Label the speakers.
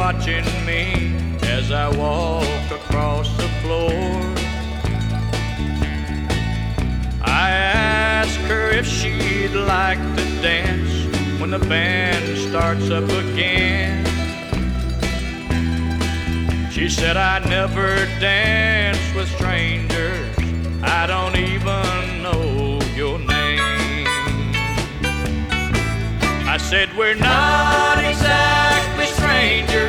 Speaker 1: watching me as I walk across the floor. I asked her if she'd like to dance when the band starts up again. She said, I never dance with strangers, I don't even know your name. I said, we're not